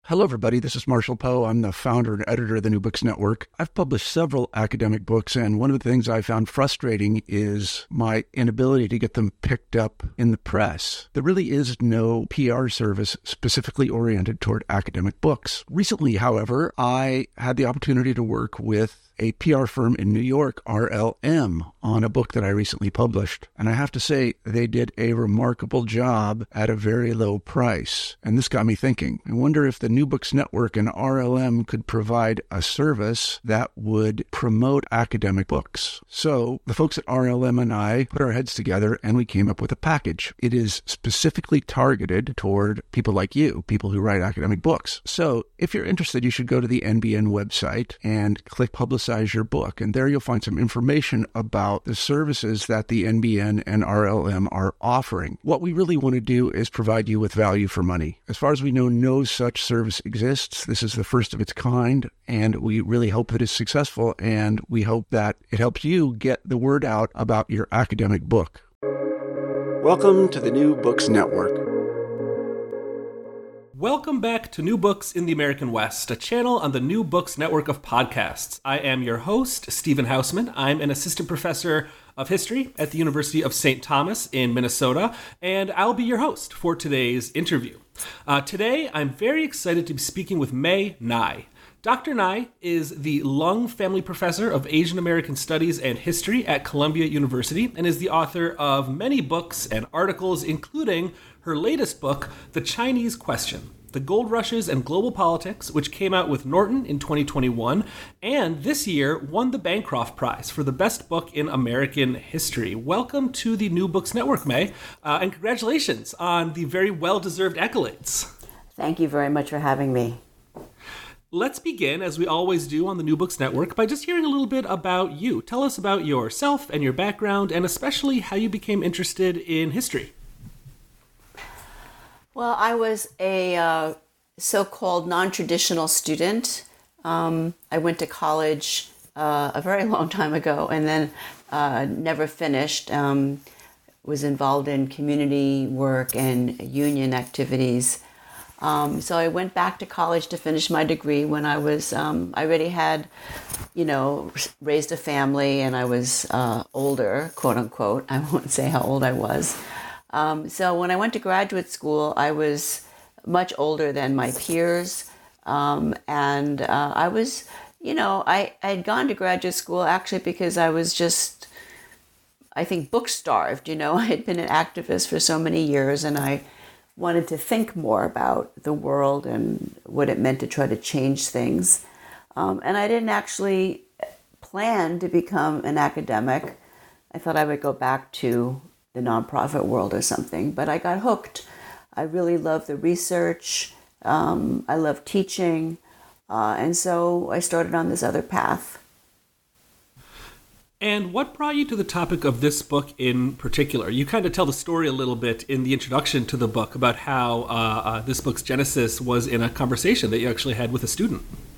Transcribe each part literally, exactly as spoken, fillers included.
Hello, everybody. This is Marshall Poe. I'm the founder and editor of the New Books Network. I've published several academic books, and one of the things I found frustrating is my inability to get them picked up in the press. There really is no P R service specifically oriented toward academic books. Recently, however, I had the opportunity to work with a P R firm in New York, R L M, on a book that I recently published. And I have to say, they did a remarkable job at a very low price. And this got me thinking. I wonder if the New Books Network and R L M could provide a service that would promote academic books. So the folks at R L M and I put our heads together and we came up with a package. It is specifically targeted toward people like you, people who write academic books. So if you're interested, you should go to the N B N website and click Publicize your book. And there you'll find some information about the services that the N B N and R L M are offering. What we really want to do is provide you with value for money. As far as we know, no such service exists. This is the first of its kind, and we really hope that it's successful, and we hope that it helps you get the word out about your academic book. Welcome to the New Books Network. Welcome back to New Books in the American West, a channel on the New Books Network of podcasts. I am your host, Stephen Hausman. I'm an assistant professor of history at the University of Saint Thomas in Minnesota, and I'll be your host for today's interview. Uh, today, I'm very excited to be speaking with Mei Nai. Doctor Nai is the Lung Family Professor of Asian American Studies and History at Columbia University and is the author of many books and articles, including her latest book, The Chinese Question: The Gold Rushes and Global Politics, which came out with Norton in twenty twenty-one, and this year won the Bancroft Prize for the best book in American history. Welcome to the New Books Network, Mei, uh, and congratulations on the very well-deserved accolades. Thank you very much for having me. Let's begin, as we always do on the New Books Network, by just hearing a little bit about you. Tell us about yourself and your background, and especially how you became interested in history. Well, I was a uh, so-called non-traditional student. Um, I went to college uh, a very long time ago and then uh, never finished. Um, was involved in community work and union activities. Um, so I went back to college to finish my degree when I was, um, I already had, you know, raised a family and I was uh, older, quote unquote. I won't say how old I was. Um, so when I went to graduate school, I was much older than my peers. Um, and uh, I was, you know, I I had gone to graduate school actually because I was just, I think, book starved. You know, I had been an activist for so many years and I wanted to think more about the world and what it meant to try to change things. Um, and I didn't actually plan to become an academic. I thought I would go back to the nonprofit world or something, but I got hooked. I really love the research. Um, I love teaching. Uh, and so I started on this other path. And what brought you to the topic of this book in particular? You kind of tell the story a little bit in the introduction to the book about how uh, uh, this book's genesis was in a conversation that you actually had with a student.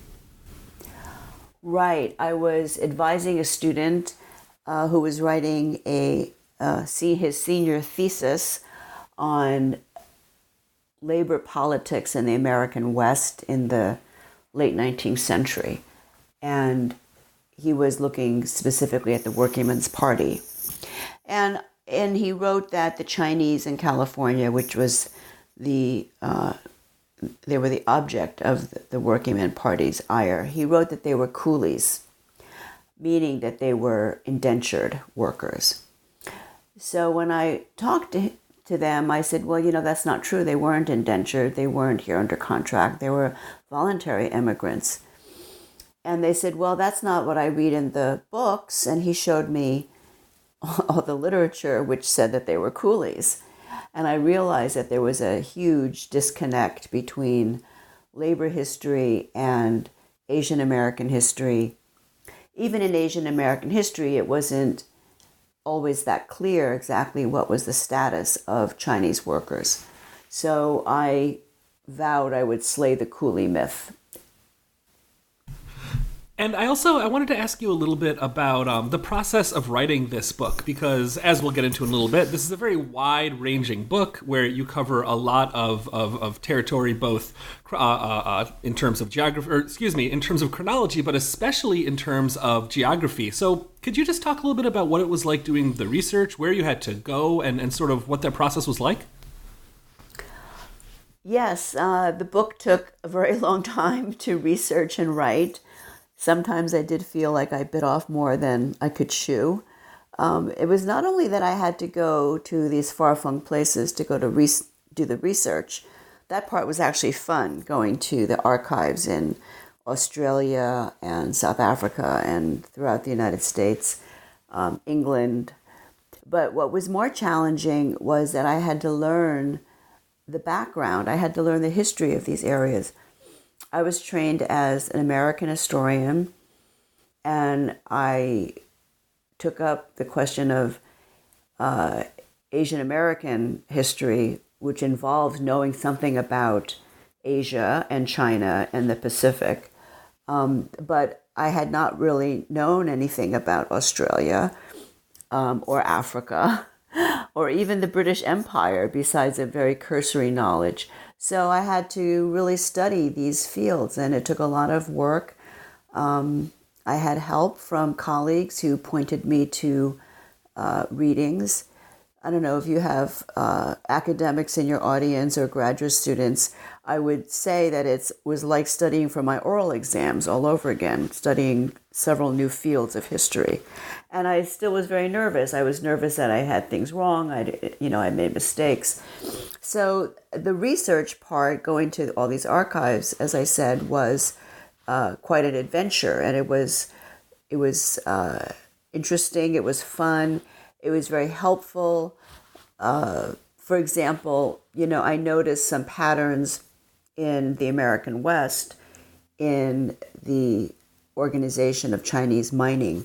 Right. I was advising a student uh, who was writing a uh, see his senior thesis on labor politics in the American West in the late nineteenth century. And he was looking specifically at the Workingmen's Party. And and he wrote that the Chinese in California, which was the, uh, they were the object of the, the Workingmen's Party's ire, he wrote that they were coolies, meaning that they were indentured workers. So when I talked to to them, I said, well, you know, that's not true. They weren't indentured. They weren't here under contract. They were voluntary immigrants. And they said, well, that's not what I read in the books. And he showed me all the literature which said that they were coolies. And I realized that there was a huge disconnect between labor history and Asian American history. Even in Asian American history, it wasn't always that clear exactly what was the status of Chinese workers. So I vowed I would slay the coolie myth. And I also I wanted to ask you a little bit about um, the process of writing this book, because as we'll get into in a little bit, this is a very wide-ranging book where you cover a lot of, of, of territory, both uh, uh, uh, in terms of geography, or excuse me, in terms of chronology, but especially in terms of geography. So could you just talk a little bit about what it was like doing the research, where you had to go, and, and sort of what that process was like? Yes, uh, the book took a very long time to research and write. Sometimes I did feel like I bit off more than I could chew. Um, it was not only that I had to go to these far-flung places to go to re- do the research. That part was actually fun, going to the archives in Australia and South Africa and throughout the United States, um, England. But what was more challenging was that I had to learn the background. I had to learn the history of these areas. I was trained as an American historian, and I took up the question of uh, Asian American history, which involves knowing something about Asia and China and the Pacific. Um, but I had not really known anything about Australia um, or Africa or even the British Empire, besides a very cursory knowledge. So I had to really study these fields, and it took a lot of work. Um, I had help from colleagues who pointed me to uh, readings. I don't know if you have uh, academics in your audience or graduate students. I would say that it was like studying for my oral exams all over again, studying several new fields of history. And I still was very nervous. I was nervous that I had things wrong. I, you know, I made mistakes. So the research part, going to all these archives, as I said, was uh, quite an adventure, and it was it was uh, interesting. It was fun. It was very helpful. Uh, for example, you know, I noticed some patterns in the American West in the organization of Chinese mining.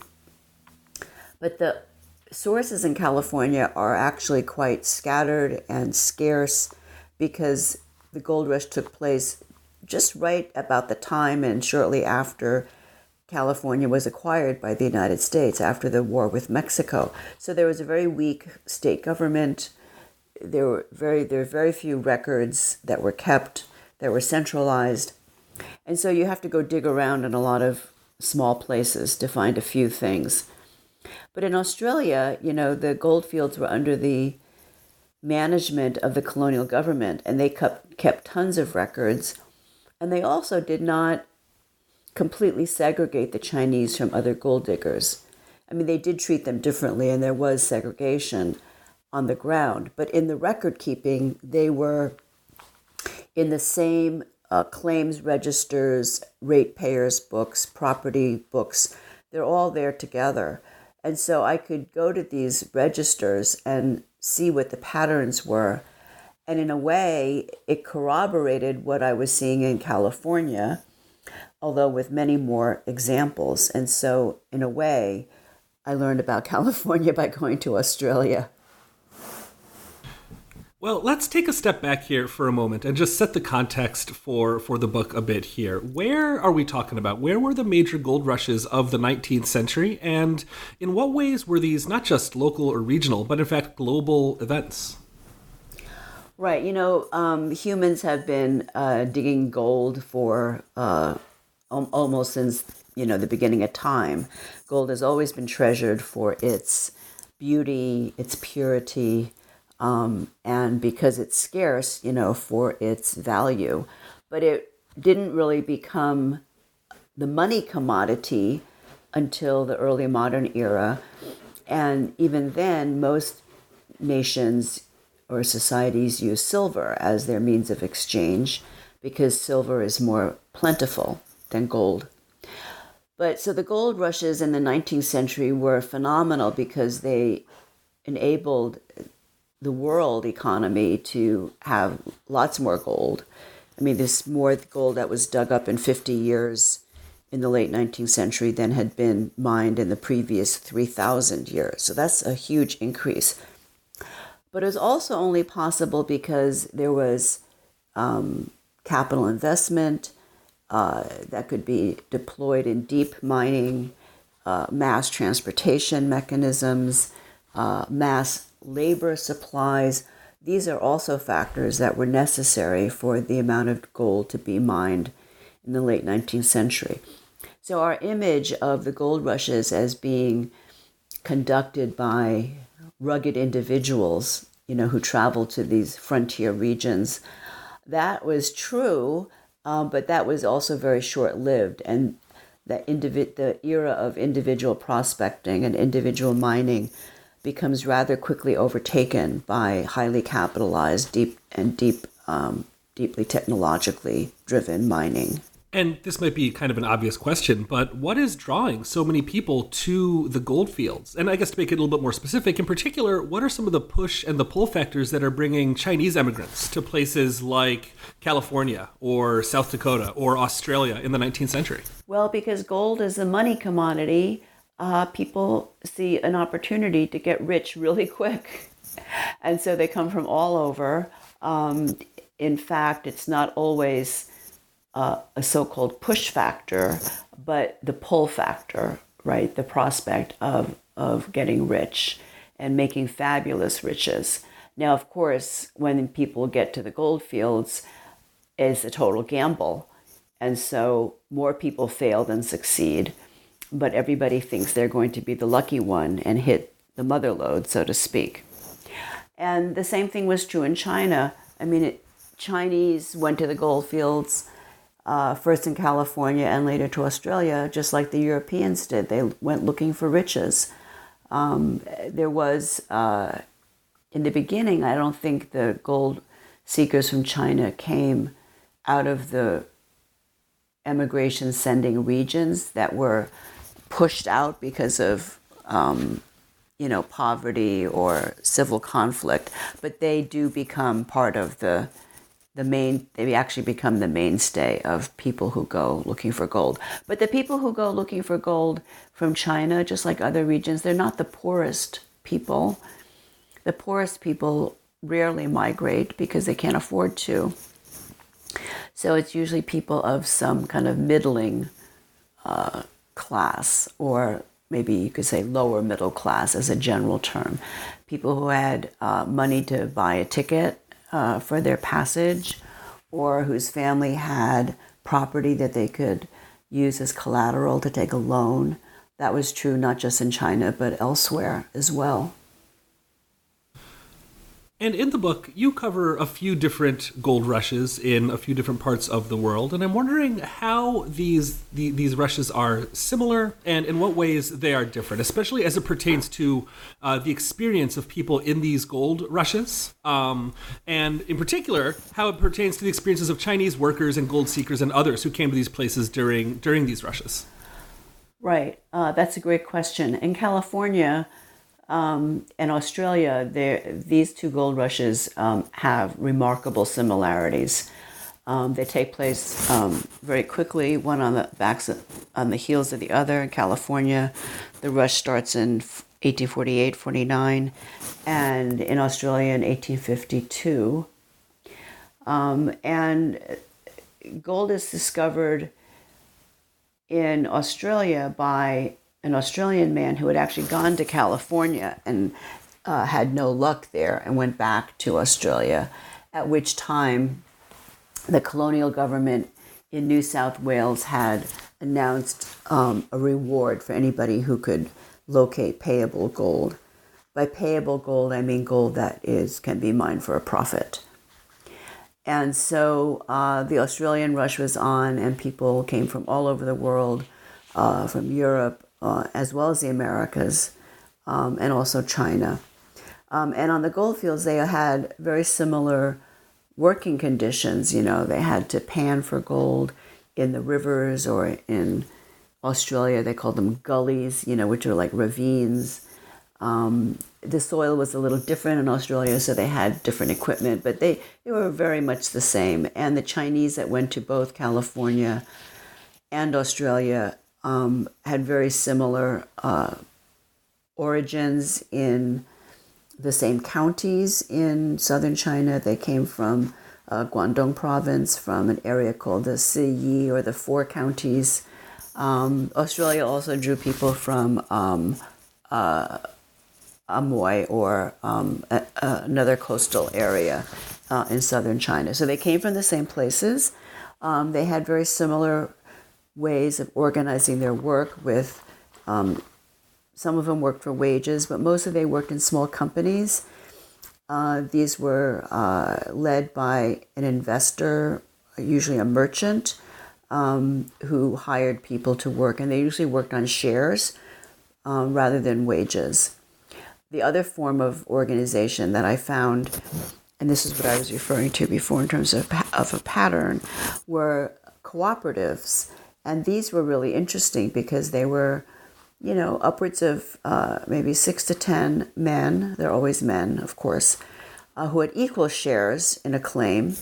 But the sources in California are actually quite scattered and scarce because the gold rush took place just right about the time and shortly after California was acquired by the United States, after the war with Mexico. So there was a very weak state government. There were very there were very few records that were kept, that were centralized. And so you have to go dig around in a lot of small places to find a few things. But in Australia, you know, the gold fields were under the management of the colonial government, and they kept, kept tons of records. And they also did not completely segregate the Chinese from other gold diggers. I mean, they did treat them differently, and there was segregation on the ground. But in the record keeping, they were in the same uh, claims registers, ratepayers books, property books. They're all there together. And so I could go to these registers and see what the patterns were. And in a way, it corroborated what I was seeing in California, although with many more examples. And so in a way, I learned about California by going to Australia. Well, let's take a step back here for a moment and just set the context for, for the book a bit here. Where are we talking about? Where were the major gold rushes of the nineteenth century? And in what ways were these not just local or regional, but in fact global events? Right. You know, um, humans have been uh, digging gold for uh, al- almost since, you know, the beginning of time. Gold has always been treasured for its beauty, its purity, Um, and because it's scarce, you know, for its value. But it didn't really become the money commodity until the early modern era. And even then, most nations or societies use silver as their means of exchange because silver is more plentiful than gold. But so the gold rushes in the nineteenth century were phenomenal because they enabled the world economy to have lots more gold. I mean, there's more gold that was dug up in fifty years in the late nineteenth century than had been mined in the previous three thousand years. So that's a huge increase. But it was also only possible because there was um, capital investment, uh, that could be deployed in deep mining, uh, mass transportation mechanisms, uh, mass labor supplies. These are also factors that were necessary for the amount of gold to be mined in the late nineteenth century. So our image of the gold rushes as being conducted by rugged individuals, you know, who traveled to these frontier regions, that was true, um, but that was also very short-lived. And that individ- the era of individual prospecting and individual mining becomes rather quickly overtaken by highly capitalized, deep and deep, um, deeply technologically driven mining. And this might be kind of an obvious question, but what is drawing so many people to the gold fields? And I guess to make it a little bit more specific, in particular, what are some of the push and the pull factors that are bringing Chinese immigrants to places like California or South Dakota or Australia in the nineteenth century? Well, because gold is a money commodity, uh, people see an opportunity to get rich really quick. And so they come from all over. Um, in fact, it's not always Uh, a so-called push factor, but the pull factor, right? The prospect of, of getting rich and making fabulous riches. Now, of course, when people get to the gold fields, it's a total gamble. And so more people fail than succeed, but everybody thinks they're going to be the lucky one and hit the mother lode, so to speak. And the same thing was true in China. I mean, it, Chinese went to the gold fields Uh, first in California and later to Australia, just like the Europeans did. They went looking for riches. Um, there was, uh, in the beginning, I don't think the gold seekers from China came out of the emigration sending regions that were pushed out because of, um, you know, poverty or civil conflict, but they do become part of the the main, they actually become the mainstay of people who go looking for gold. But the people who go looking for gold from China, just like other regions, they're not the poorest people. The poorest people rarely migrate because they can't afford to. So it's usually people of some kind of middling uh, class, or maybe you could say lower middle class as a general term. People who had uh, money to buy a ticket Uh, for their passage, or whose family had property that they could use as collateral to take a loan. That was true not just in China, but elsewhere as well. And in the book, you cover a few different gold rushes in a few different parts of the world, and I'm wondering how these the, these rushes are similar and in what ways they are different, especially as it pertains to uh, the experience of people in these gold rushes, um, and in particular, how it pertains to the experiences of Chinese workers and gold seekers and others who came to these places during during these rushes. Right, uh, that's a great question. In California, Um, in Australia, these two gold rushes um, have remarkable similarities. Um, they take place um, very quickly, one on the backs of, on the heels of the other. In California, the rush starts in eighteen forty-eight forty-nine, and in Australia in eighteen fifty-two. Um, and gold is discovered in Australia by an Australian man who had actually gone to California and uh, had no luck there and went back to Australia, at which time the colonial government in New South Wales had announced um, a reward for anybody who could locate payable gold. By payable gold, I mean gold that is can be mined for a profit. And so uh, the Australian rush was on, and people came from all over the world, uh, from Europe, Uh, as well as the Americas, um, and also China. Um, and on the gold fields, they had very similar working conditions. You know, they had to pan for gold in the rivers, or in Australia, they called them gullies, you know, which are like ravines. Um, the soil was a little different in Australia, so they had different equipment, but they, they were very much the same. And the Chinese that went to both California and Australia Um, had very similar uh, origins in the same counties in southern China. They came from uh, Guangdong province, from an area called the Siyi, or the Four Counties. Um, Australia also drew people from um, uh, Amoy, or um, a, a, another coastal area uh, in southern China. So they came from the same places. Um, they had very similar ways of organizing their work with, um, some of them worked for wages, but most of them worked in small companies. Uh, these were uh, led by an investor, usually a merchant, um, who hired people to work, and they usually worked on shares um, rather than wages. The other form of organization that I found, and this is what I was referring to before in terms of, of a pattern, were cooperatives. And these were really interesting because they were, you know, upwards of uh, maybe six to ten men, they're always men, of course, uh, who had equal shares in a claim.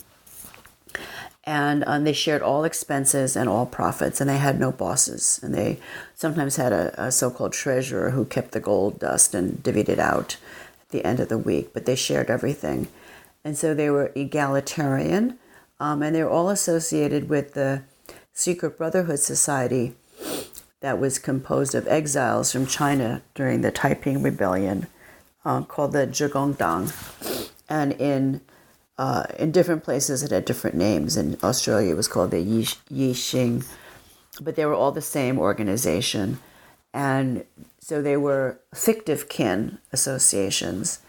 And um, they shared all expenses and all profits, and they had no bosses. And they sometimes had a, a so-called treasurer who kept the gold dust and divvied it out at the end of the week, but they shared everything. And so they were egalitarian, um, and they were all associated with the secret brotherhood society that was composed of exiles from China during the Taiping Rebellion, uh, called the Zhigongdang. And in uh, in different places it had different names. In Australia it was called the Yi, Yixing, but they were all the same organization. And so they were fictive kin associations.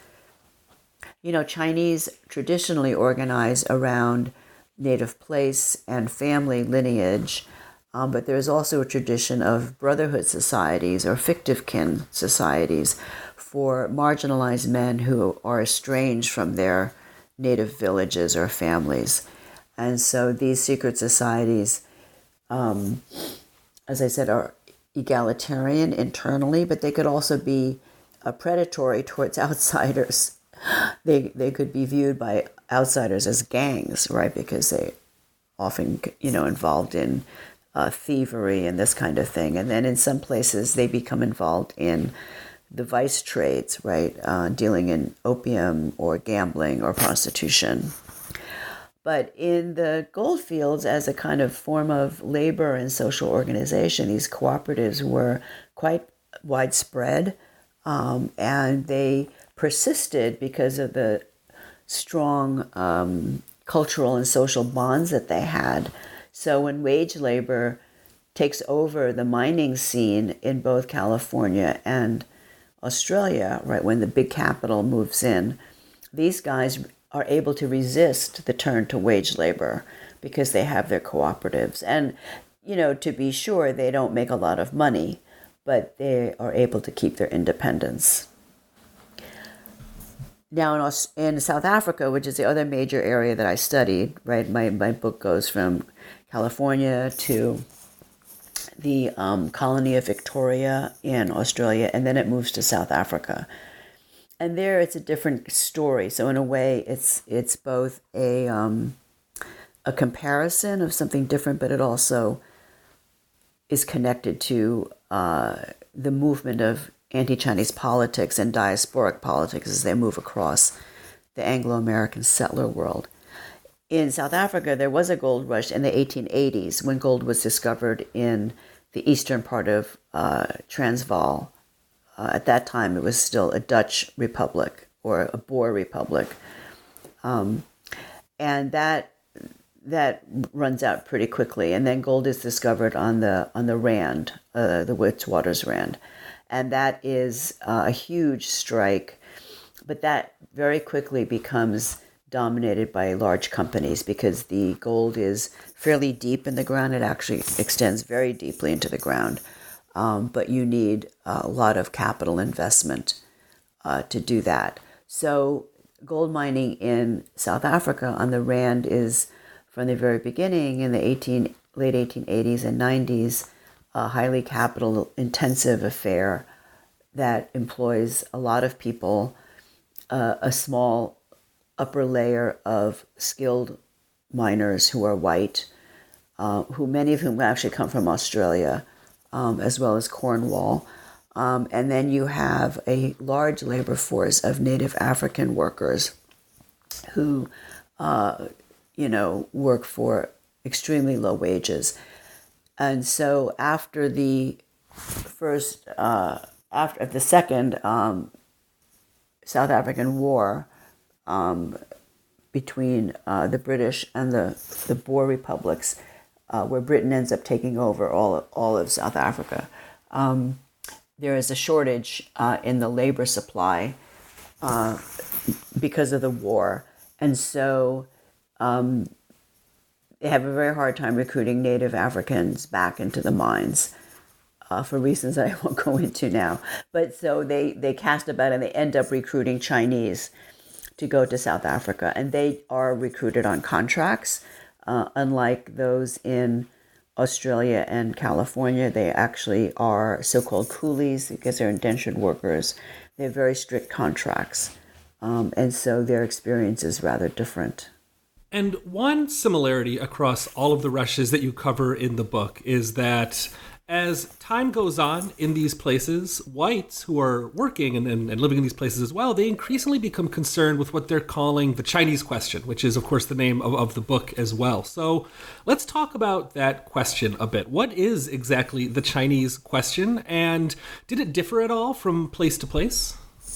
You know, Chinese traditionally organize around native place and family lineage, um, but there's also a tradition of brotherhood societies or fictive kin societies for marginalized men who are estranged from their native villages or families. And so these secret societies, um, as I said, are egalitarian internally, but they could also be uh, predatory towards outsiders. They they could be viewed by outsiders as gangs, right? Because they often, you know, involved in uh, thievery and this kind of thing. And then in some places they become involved in the vice trades, right? Uh, dealing in opium or gambling or prostitution. But in the gold fields, as a kind of form of labor and social organization, these cooperatives were quite widespread, um, and they persisted because of the strong um, cultural and social bonds that they had. So when wage labor takes over the mining scene in both California and Australia, right, when the big capital moves in, these guys are able to resist the turn to wage labor because they have their cooperatives. And, you know, to be sure, they don't make a lot of money, but they are able to keep their independence. Now in, Aus- in South Africa, which is the other major area that I studied, right, my, my book goes from California to the um, colony of Victoria in Australia, and then it moves to South Africa. And there it's a different story. So in a way, it's it's both a um, a comparison of something different, but it also is connected to uh, the movement of anti-Chinese politics and diasporic politics as they move across the Anglo-American settler world. In South Africa, there was a gold rush in the eighteen eighties when gold was discovered in the eastern part of uh, Transvaal. Uh, at that time, it was still a Dutch republic or a Boer republic. Um, and that that runs out pretty quickly. And then gold is discovered on the on the Rand, uh, the Witwatersrand. And that is uh, a huge strike. But that very quickly becomes dominated by large companies because the gold is fairly deep in the ground. It actually extends very deeply into the ground. Um, but you need a lot of capital investment uh, to do that. So gold mining in South Africa on the Rand is, from the very beginning in the eighteen, late eighteen eighties and nineties, a highly capital-intensive affair that employs a lot of people, uh, a small upper layer of skilled miners who are white, uh, who many of whom actually come from Australia, um, as well as Cornwall. Um, and then you have a large labor force of native African workers who, uh, you know, work for extremely low wages. And so after the first, uh, after the second um, South African War um, between uh, the British and the, the Boer republics, uh, where Britain ends up taking over all of, all of South Africa, um, there is a shortage uh, in the labor supply uh, because of the war. And so um, they have a very hard time recruiting Native Africans back into the mines uh, for reasons that I won't go into now. But so they, they cast about and they end up recruiting Chinese to go to South Africa. And they are recruited on contracts, uh, unlike those in Australia and California. They actually are so-called coolies because they're indentured workers. They have very strict contracts. Um, and so their experience is rather different. And one similarity across all of the rushes that you cover in the book is that as time goes on in these places, whites who are working and, and, and living in these places as well, they increasingly become concerned with what they're calling the Chinese question, which is, of course, the name of, of the book as well. So let's talk about that question a bit. What is exactly the Chinese question, and did it differ at all from place to place?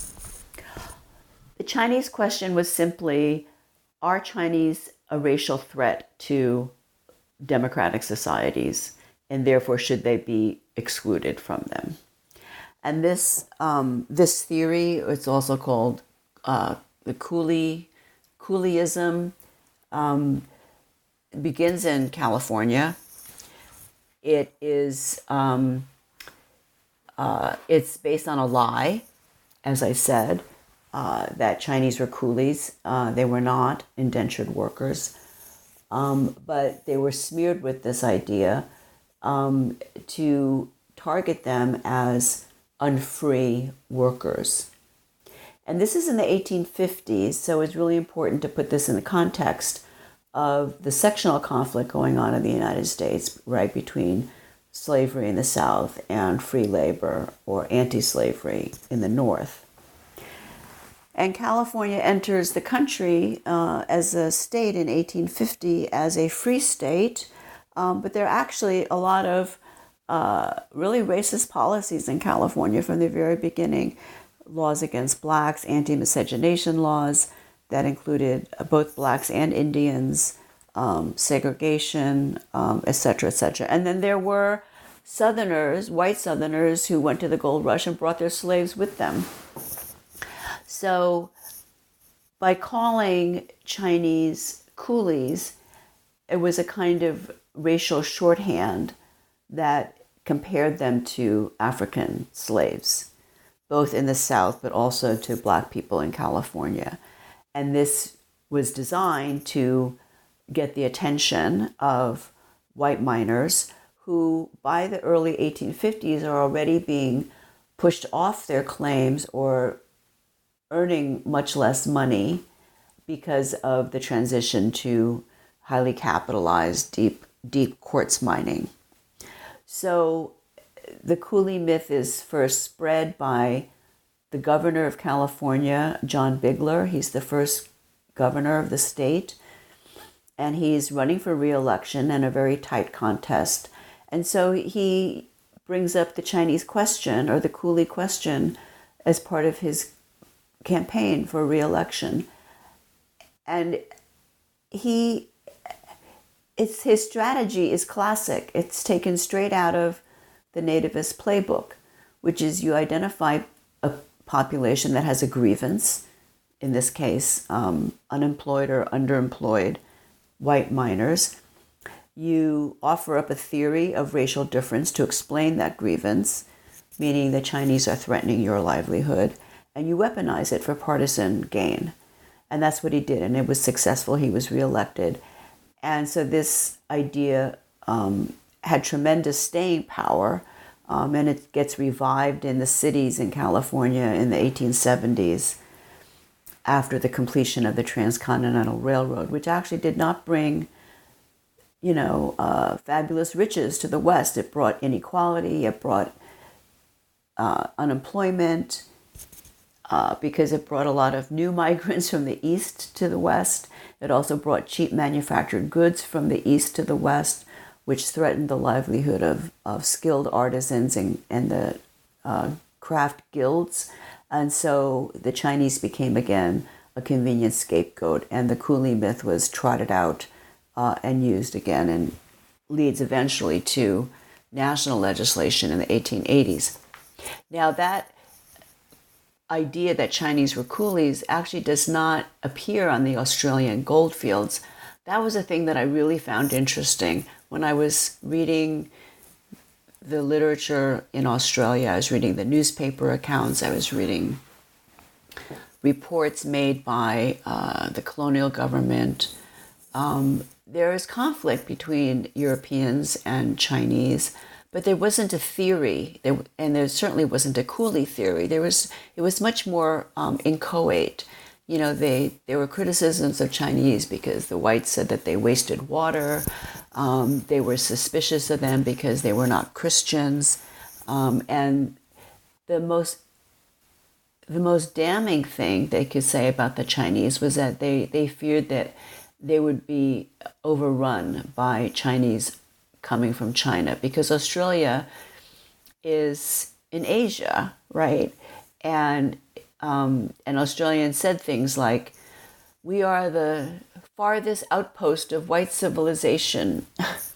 The Chinese question was simply, are Chinese a racial threat to democratic societies? And therefore, should they be excluded from them? And this um, this theory, it's also called uh, the coolie, coolieism, um, begins in California. It is um, uh, it's based on a lie, as I said, uh, that Chinese were coolies. Uh, they were not indentured workers, um, but they were smeared with this idea Um, to target them as unfree workers. And this is in the eighteen fifties, so it's really important to put this in the context of the sectional conflict going on in the United States, right, between slavery in the South and free labor or anti-slavery in the North. And California enters the country uh, as a state in eighteen fifty as a free state. Um, but there are actually a lot of uh, really racist policies in California from the very beginning. Laws against blacks, anti-miscegenation laws that included both blacks and Indians, um, segregation, um, et cetera, et cetera. And then there were Southerners, white Southerners, who went to the gold rush and brought their slaves with them. So by calling Chinese coolies, it was a kind of racial shorthand that compared them to African slaves, both in the South, but also to black people in California. And this was designed to get the attention of white miners who, by the early eighteen fifties, are already being pushed off their claims or earning much less money because of the transition to highly capitalized, deep deep quartz mining. So the coolie myth is first spread by the governor of California, John Bigler. He's the first governor of the state, and he's running for re-election in a very tight contest. And so he brings up the Chinese question, or the coolie question, as part of his campaign for re-election. And he It's his strategy is classic. It's taken straight out of the nativist playbook, which is you identify a population that has a grievance, in this case, um, unemployed or underemployed white miners. You offer up a theory of racial difference to explain that grievance, meaning the Chinese are threatening your livelihood, and you weaponize it for partisan gain. And that's what he did, and it was successful. He was reelected. And so this idea um, had tremendous staying power, um, and it gets revived in the cities in California in the eighteen seventies after the completion of the Transcontinental Railroad, which actually did not bring, you know, uh, fabulous riches to the West. It brought inequality, it brought uh, unemployment, uh, because it brought a lot of new migrants from the east to the west. It also brought cheap manufactured goods from the east to the west, which threatened the livelihood of, of skilled artisans and, and the uh, craft guilds. And so the Chinese became again a convenient scapegoat, and the coolie myth was trotted out uh, and used again, and leads eventually to national legislation in the eighteen eighties. Now, that idea that Chinese were coolies actually does not appear on the Australian goldfields. That was a thing that I really found interesting. When I was reading the literature in Australia, I was reading the newspaper accounts, I was reading reports made by uh, the colonial government. Um, there is conflict between Europeans and Chinese, but there wasn't a theory, there, and there certainly wasn't a coolie theory. There was, it was much more um, inchoate. You know, they there were criticisms of Chinese because the whites said that they wasted water. Um, they were suspicious of them because they were not Christians, um, and the most the most damning thing they could say about the Chinese was that they they feared that they would be overrun by Chinese coming from China, because Australia is in Asia, right? And um, and Australians said things like, "We are the farthest outpost of white civilization,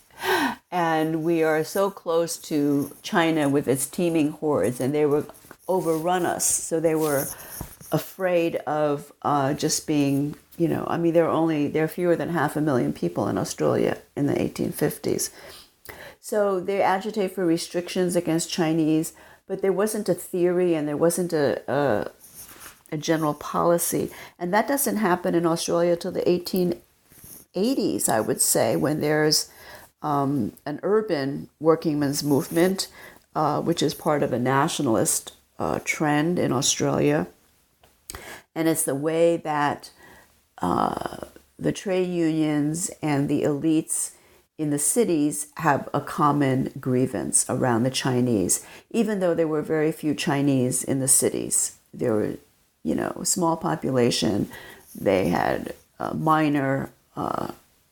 and we are so close to China with its teeming hordes, and they will overrun us." So they were afraid of uh, just being, you know, I mean, there are only, there are fewer than half a million people in Australia in the eighteen fifties. So they agitate for restrictions against Chinese, but there wasn't a theory and there wasn't a, a, a general policy. And that doesn't happen in Australia till the eighteen eighties, I would say, when there's um, an urban workingmen's movement, uh, which is part of a nationalist uh, trend in Australia. And it's the way that uh, the trade unions and the elites in the cities have a common grievance around the Chinese, even though there were very few Chinese in the cities. There were, you know, a small population. They had a minor, uh,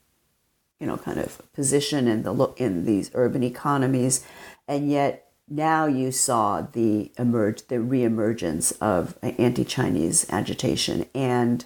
you know, kind of position in the in these urban economies, and yet now you saw the emerge, the reemergence of anti-Chinese agitation and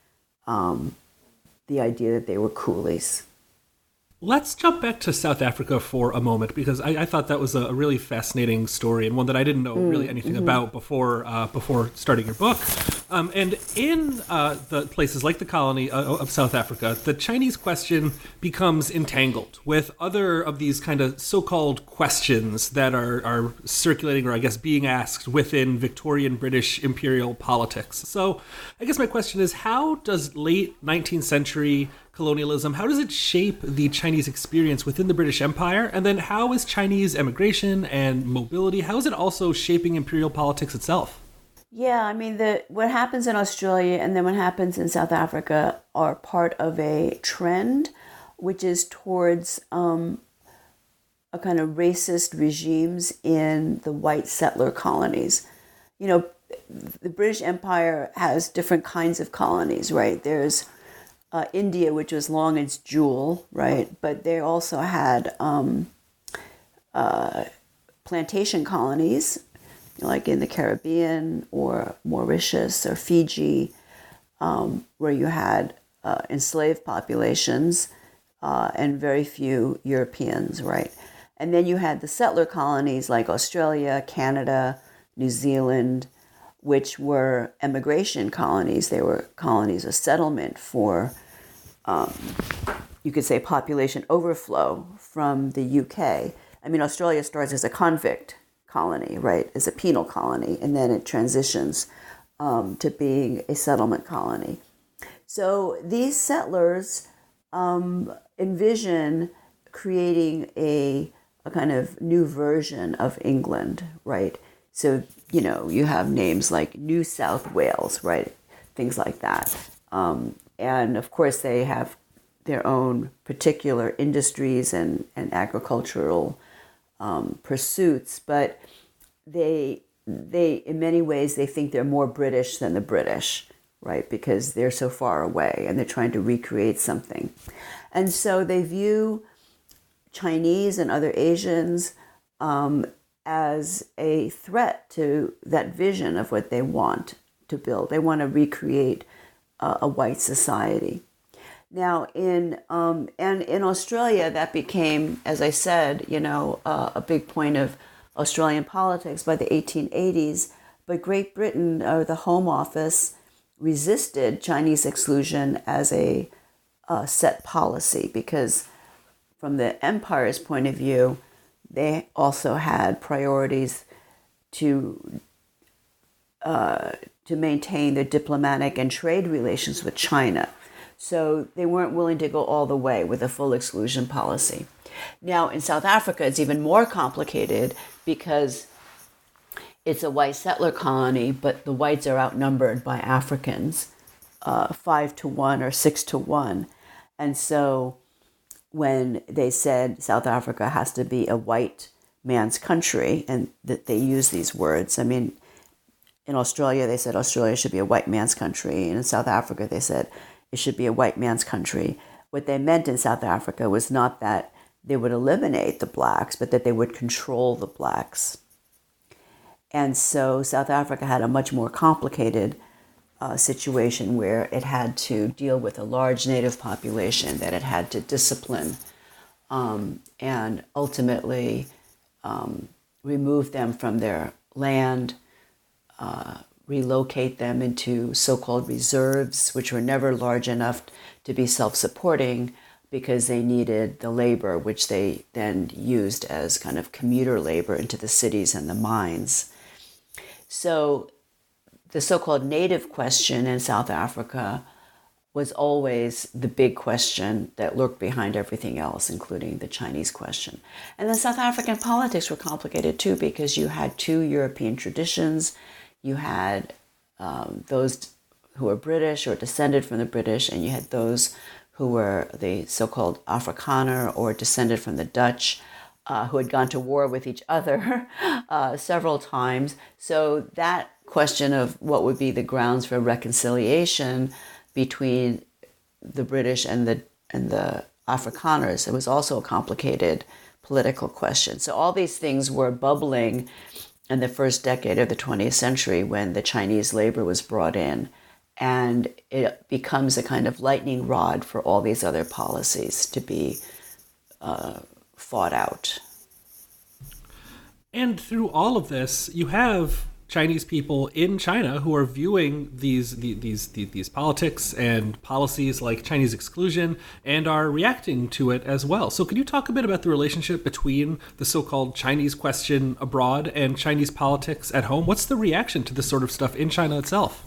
um, the idea that they were coolies. Let's jump back to South Africa for a moment, because I, I thought that was a really fascinating story and one that I didn't know mm, really anything mm-hmm. about before uh, before starting your book. Um, and in uh, the places like the colony uh, of South Africa, the Chinese question becomes entangled with other of these kind of so-called questions that are, are circulating, or I guess being asked within Victorian British imperial politics. So I guess my question is, how does late nineteenth century colonialism, how does it shape the Chinese experience within the British Empire? And then how is Chinese emigration and mobility, how is it also shaping imperial politics itself? Yeah, I mean, the what happens in Australia and then what happens in South Africa are part of a trend, which is towards um, a kind of racist regimes in the white settler colonies. You know, the British Empire has different kinds of colonies, right? There's Uh, India, which was long its jewel, right? But they also had um, uh, plantation colonies, like in the Caribbean or Mauritius or Fiji, um, where you had uh, enslaved populations uh, and very few Europeans, right? And then you had the settler colonies like Australia, Canada, New Zealand, which were emigration colonies. They were colonies of settlement for, um, you could say, population overflow from the U K. I mean, Australia starts as a convict colony, right, as a penal colony, and then it transitions um, to being a settlement colony. So these settlers um, envision creating a, a kind of new version of England, right? So, you know, you have names like New South Wales, right? Things like that. Um, and of course, they have their own particular industries and, and agricultural um, pursuits, but they they, in many ways, they think they're more British than the British, right? Because they're so far away and they're trying to recreate something. And so they view Chinese and other Asians um, as a threat to that vision of what they want to build. They want to recreate uh, a white society. Now, in um, and in Australia, that became, as I said, you know, uh, a big point of Australian politics by the eighteen eighties. But Great Britain, or the Home Office, resisted Chinese exclusion as a uh, set policy because, from the empire's point of view, they also had priorities to uh, to maintain their diplomatic and trade relations with China. So they weren't willing to go all the way with a full exclusion policy. Now, in South Africa, it's even more complicated because it's a white settler colony, but the whites are outnumbered by Africans, uh, five to one or six to one. And so when they said South Africa has to be a white man's country, and that they use these words, I mean, in Australia, they said Australia should be a white man's country. And in South Africa, they said it should be a white man's country. What they meant in South Africa was not that they would eliminate the blacks, but that they would control the blacks. And so South Africa had a much more complicated uh, situation where it had to deal with a large native population that it had to discipline um, and ultimately um, remove them from their land, uh, relocate them into so-called reserves, which were never large enough to be self-supporting because they needed the labor, which they then used as kind of commuter labor into the cities and the mines. So the so-called native question in South Africa was always the big question that lurked behind everything else, including the Chinese question. And then South African politics were complicated too, because you had two European traditions. You had um, those who were British or descended from the British, and you had those who were the so-called Afrikaner or descended from the Dutch, uh, who had gone to war with each other uh, several times. So that question of what would be the grounds for reconciliation between the British and the and the Afrikaners, it was also a complicated political question. So all these things were bubbling in the first decade of the twentieth century when the Chinese labor was brought in, and it becomes a kind of lightning rod for all these other policies to be uh, fought out. And through all of this, you have Chinese people in China who are viewing these these these, these politics and policies like Chinese exclusion and are reacting to it as well. So could you talk a bit about the relationship between the so-called Chinese question abroad and Chinese politics at home? What's the reaction to this sort of stuff in China itself?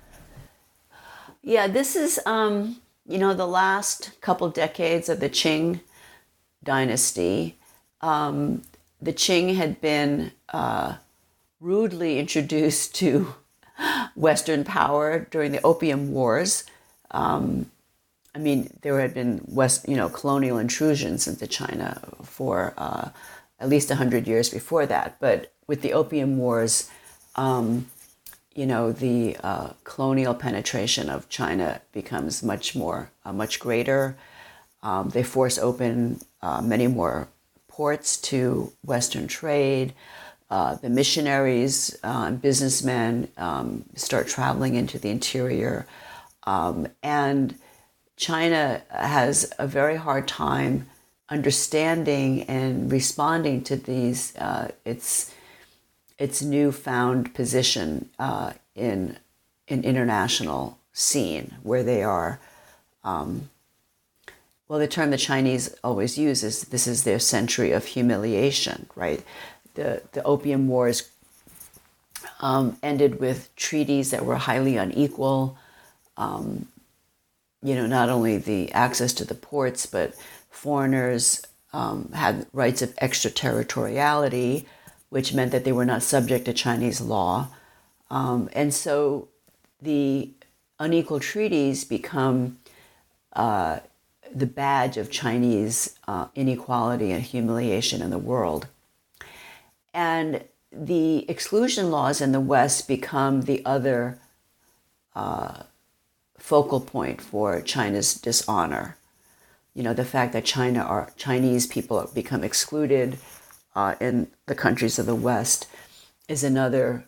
Yeah, this is, um, you know, the last couple decades of the Qing dynasty. Um, the Qing had been uh, rudely introduced to Western power during the Opium Wars. Um, I mean, there had been West, you know, colonial intrusions into China for uh, at least one hundred years before that. But with the Opium Wars, um, you know, the uh, colonial penetration of China becomes much more, uh, much greater. Um, they force open uh, many more ports to Western trade. Uh, the missionaries uh, and businessmen um, start traveling into the interior. Um, and China has a very hard time understanding and responding to these, uh, its its newfound position uh, in an international scene where they are, um, well, the term the Chinese always use is this is their century of humiliation, right? The, the Opium Wars um, ended with treaties that were highly unequal. Um, you know, not only the access to the ports, but foreigners um, had rights of extraterritoriality, which meant that they were not subject to Chinese law. Um, and so the unequal treaties become uh, the badge of Chinese uh, inequality and humiliation in the world. And the exclusion laws in the West become the other uh, focal point for China's dishonor. You know, the fact that China are Chinese people become excluded uh, in the countries of the West is another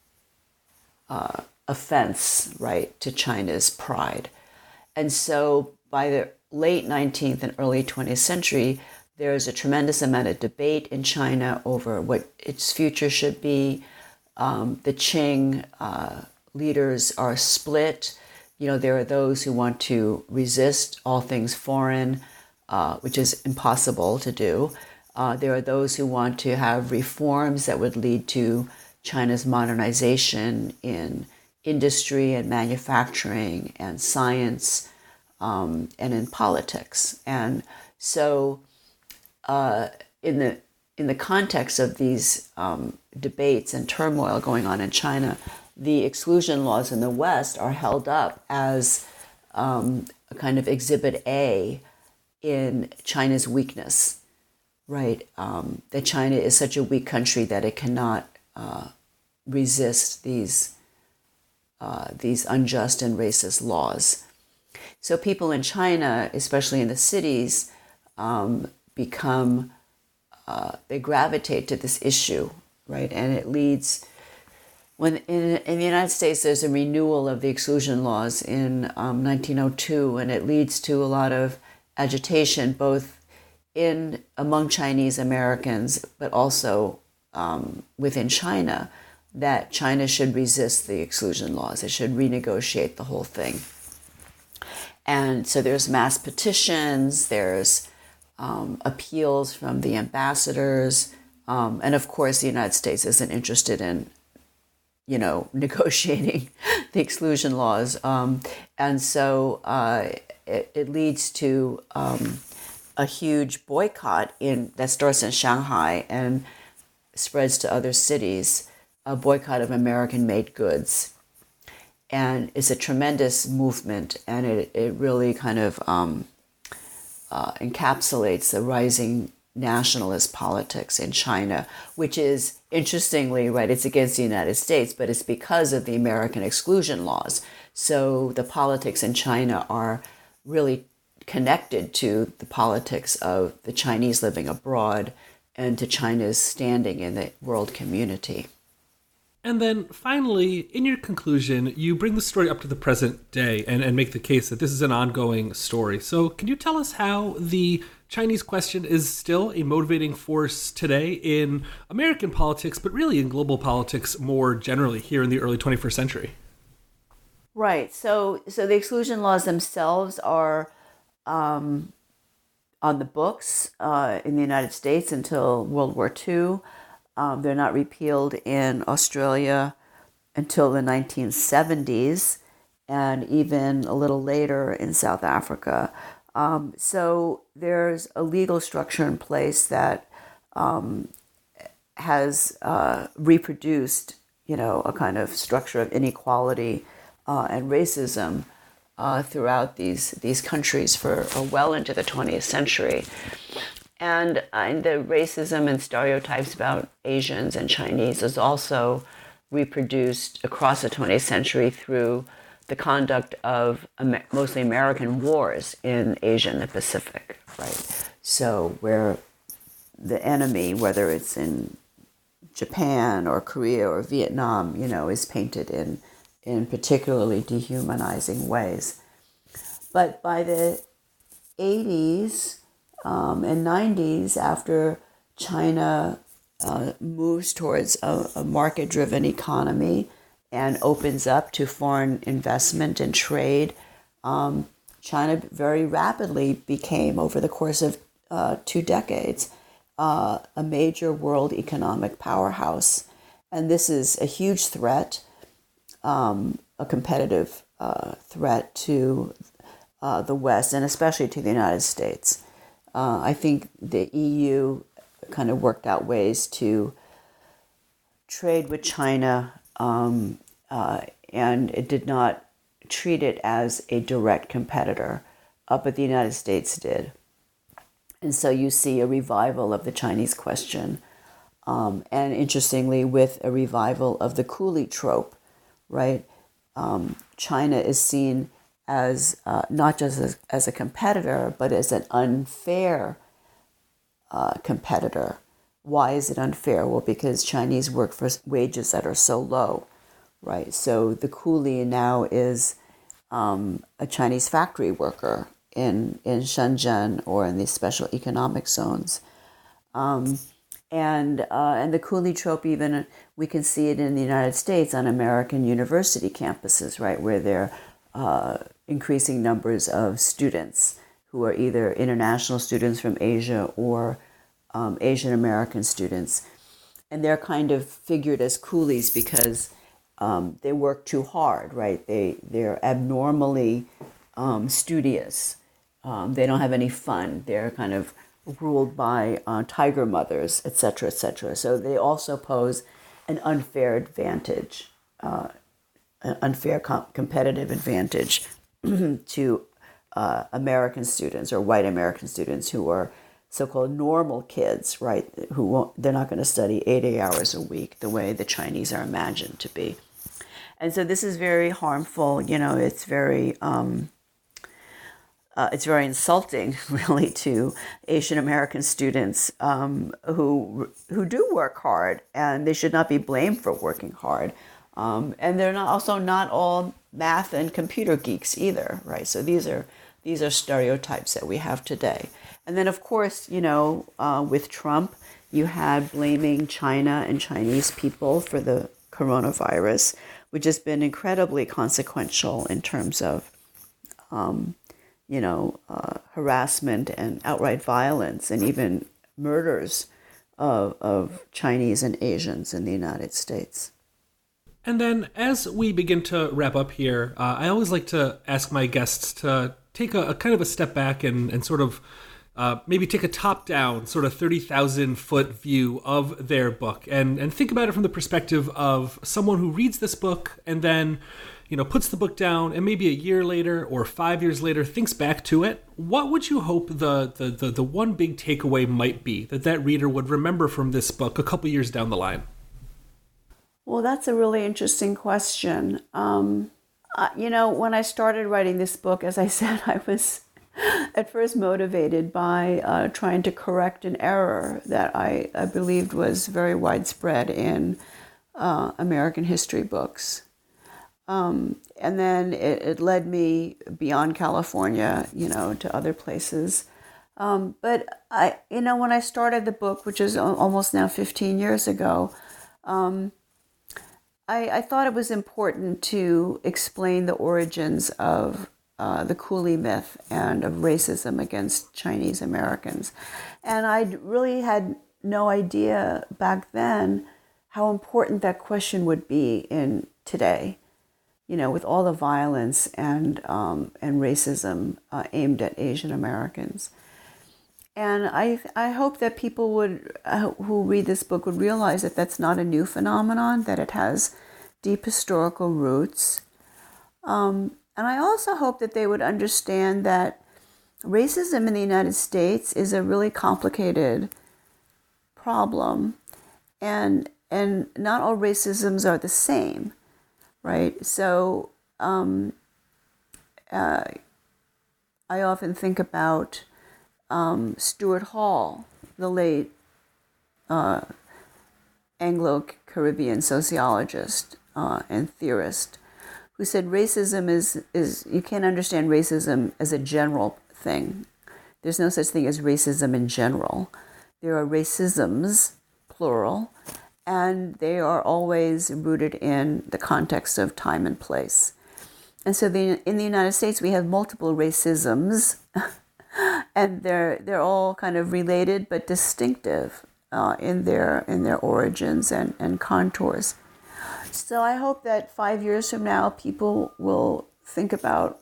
uh, offense, right, to China's pride. And so by the late nineteenth and early twentieth century, there's a tremendous amount of debate in China over what its future should be. Um, the Qing uh, leaders are split. You know, there are those who want to resist all things foreign, uh, which is impossible to do. Uh, there are those who want to have reforms that would lead to China's modernization in industry and manufacturing and science um, and in politics. And so uh, in the in the context of these um, debates and turmoil going on in China, the exclusion laws in the West are held up as um, a kind of exhibit A in China's weakness, right? Um, that China is such a weak country that it cannot uh, resist these uh, these unjust and racist laws. So people in China, especially in the cities, um, become uh, they gravitate to this issue, right? And it leads. When in, in the United States, there's a renewal of the exclusion laws in um, nineteen oh two, and it leads to a lot of agitation, both in among Chinese Americans, but also um, within China, that China should resist the exclusion laws. It should renegotiate the whole thing. And so there's mass petitions, there's um, appeals from the ambassadors, um, and of course the United States isn't interested in you know, negotiating the exclusion laws. Um, and so uh, it, it leads to um, a huge boycott in that starts in Shanghai and spreads to other cities, a boycott of American-made goods. And it's a tremendous movement, and it, it really kind of um, uh, encapsulates the rising nationalist politics in China, which is, interestingly, right, it's against the United States, but it's because of the American exclusion laws. So the politics in China are really connected to the politics of the Chinese living abroad and to China's standing in the world community. And then finally, in your conclusion, you bring the story up to the present day and, and make the case that this is an ongoing story. So can you tell us how the Chinese question is still a motivating force today in American politics, but really in global politics more generally here in the early twenty-first century? Right. So, so the exclusion laws themselves are um, on the books uh, in the United States until World War Two. Um, they're not repealed in Australia until the nineteen seventies, and even a little later in South Africa. Um, so there's a legal structure in place that um, has uh, reproduced, you know, a kind of structure of inequality uh, and racism uh, throughout these these countries for uh, well into the twentieth century. And, uh, and the racism and stereotypes about Asians and Chinese is also reproduced across the twentieth century through the conduct of mostly American wars in Asia and the Pacific, right? So where the enemy, whether it's in Japan or Korea or Vietnam, you know, is painted in, in particularly dehumanizing ways. But by the eighties um, and nineties, after China uh, moves towards a, a market-driven economy and opens up to foreign investment and trade, um, China very rapidly became, over the course of uh, two decades, uh, a major world economic powerhouse. And this is a huge threat, um, a competitive uh, threat to uh, the West, and especially to the United States. Uh, I think the E U kind of worked out ways to trade with China, um, uh, and it did not treat it as a direct competitor, uh, but the United States did. And so you see a revival of the Chinese question Um, and interestingly, with a revival of the coolie trope, right? Um, China is seen as uh, not just as, as a competitor, but as an unfair uh, competitor. Why is it unfair? Well, because Chinese work for wages that are so low, right? So the coolie now is um, a Chinese factory worker in, in Shenzhen or in these special economic zones. Um, and uh, and the coolie trope, even, we can see it in the United States on American university campuses, right, where there are uh, increasing numbers of students who are either international students from Asia or um, Asian American students. And they're kind of figured as coolies because um, they work too hard, right? They, they're abnormally um, studious. Um, they don't have any fun. They're kind of ruled by uh, tiger mothers, et cetera, et cetera. So they also pose an unfair advantage, uh, an unfair com- competitive advantage to uh, American students or white American students who are so-called normal kids, right? Who won't, they're not going to study eighty hours a week the way the Chinese are imagined to be. And so this is very harmful. You know, it's very um, Uh, it's very insulting, really, to Asian American students um, who who do work hard, and they should not be blamed for working hard. Um, and they're not also not all math and computer geeks either, right? So these are these are stereotypes that we have today. And then, of course, you know, uh, with Trump, you had blaming China and Chinese people for the coronavirus, which has been incredibly consequential in terms of Um, you know, uh, harassment and outright violence and even murders of, of Chinese and Asians in the United States. And then as we begin to wrap up here, uh, I always like to ask my guests to take a, a kind of a step back and, and sort of uh, maybe take a top-down, sort of thirty thousand foot view of their book and, and think about it from the perspective of someone who reads this book and then, you know, puts the book down and maybe a year later or five years later thinks back to it. What would you hope the the the, the one big takeaway might be that that reader would remember from this book a couple years down the line? Well, that's a really interesting question. Um, uh, you know, when I started writing this book, as I said, I was at first motivated by uh, trying to correct an error that I, I believed was very widespread in uh, American history books. Um, and then it, it led me beyond California, you know, to other places. Um, but I, you know, when I started the book, which is almost now fifteen years ago, um, I, I thought it was important to explain the origins of uh, the coolie myth and of racism against Chinese Americans. And I really had no idea back then how important that question would be in today. You know, with all the violence and um, and racism uh, aimed at Asian Americans. And I I hope that people would uh, who read this book would realize that that's not a new phenomenon, that it has deep historical roots. Um, and I also hope that they would understand that racism in the United States is a really complicated problem, and and not all racisms are the same. Right, so um, uh, I often think about um, Stuart Hall, the late uh, Anglo-Caribbean sociologist uh, and theorist, who said racism is, is, you can't understand racism as a general thing. There's no such thing as racism in general. There are racisms, plural, and they are always rooted in the context of time and place. And so the, in the United States, we have multiple racisms, and they're they're all kind of related but distinctive uh, in their in their origins and, and contours. So I hope that five years from now, people will think about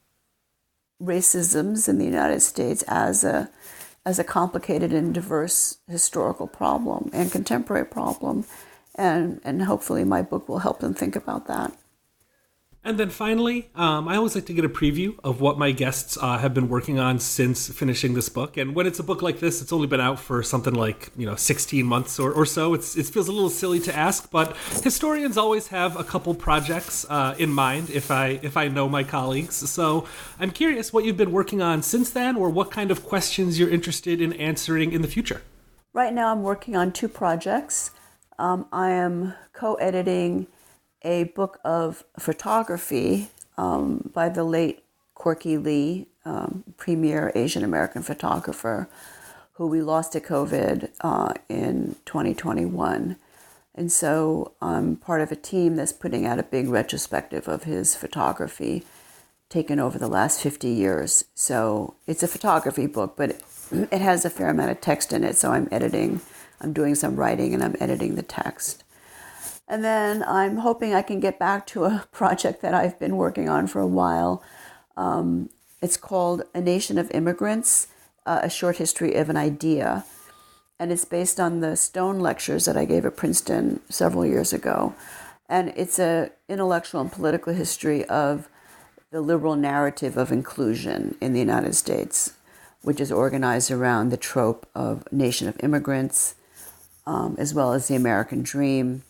racisms in the United States as a as a complicated and diverse historical problem and contemporary problem. And, and hopefully my book will help them think about that. And then finally, um, I always like to get a preview of what my guests uh, have been working on since finishing this book. And when it's a book like this, it's only been out for something like, you know, sixteen months or, or so. It's, it feels a little silly to ask, but historians always have a couple projects uh, in mind if I if I know my colleagues. So I'm curious what you've been working on since then, or what kind of questions you're interested in answering in the future. Right now I'm working on two projects. Um, I am co-editing a book of photography um, by the late Corky Lee, um, premier Asian American photographer, who we lost to COVID uh, in twenty twenty-one. And so I'm part of a team that's putting out a big retrospective of his photography taken over the last fifty years. So it's a photography book, but it, it has a fair amount of text in it. So I'm editing, I'm doing some writing, and I'm editing the text. And then I'm hoping I can get back to a project that I've been working on for a while. Um, it's called A Nation of Immigrants, uh, A Short History of an Idea. And it's based on the Stone lectures that I gave at Princeton several years ago. And it's an intellectual and political history of the liberal narrative of inclusion in the United States, which is organized around the trope of nation of immigrants, um, as well as the American dream,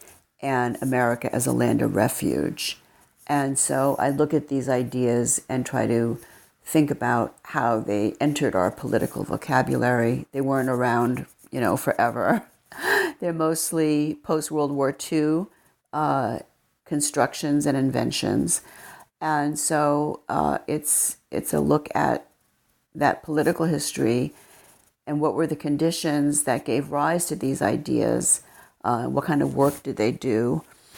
and America as a land of refuge. And so I look at these ideas and try to think about how they entered our political vocabulary. They weren't around, you know, forever. They're mostly post-World War Two uh, constructions and inventions. And so uh, it's it's a look at that political history and what were the conditions that gave rise to these ideas. Uh, what kind of work did they do?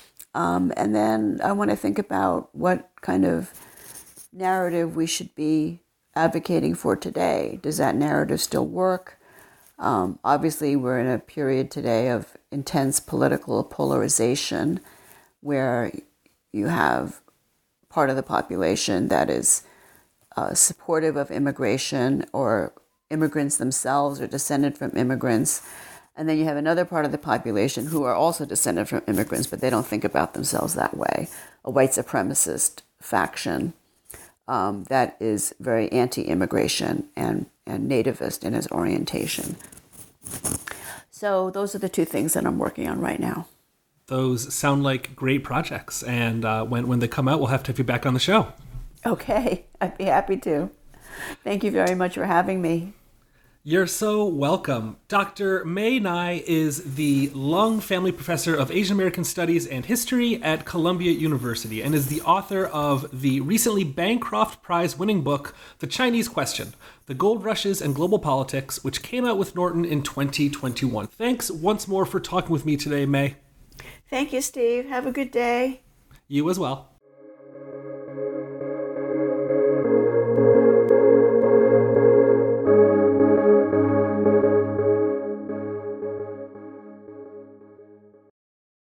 Um, and then I want to think about what kind of narrative we should be advocating for today. Does that narrative still work? Um, obviously, we're in a period today of intense political polarization where you have part of the population that is uh, supportive of immigration, or immigrants themselves or descended from immigrants. And then you have another part of the population who are also descended from immigrants, but they don't think about themselves that way. A white supremacist faction um, that is very anti-immigration and, and nativist in its orientation. So those are the two things that I'm working on right now. Those sound like great projects. And uh, when, when they come out, we'll have to have you back on the show. Okay, I'd be happy to. Thank you very much for having me. You're so welcome. Doctor May Ngai is the Lung Family Professor of Asian American Studies and History at Columbia University and is the author of the recently Bancroft Prize-winning book, The Chinese Question, The Gold Rushes and Global Politics, which came out with Norton in twenty twenty-one. Thanks once more for talking with me today, May. Thank you, Steve. Have a good day. You as well.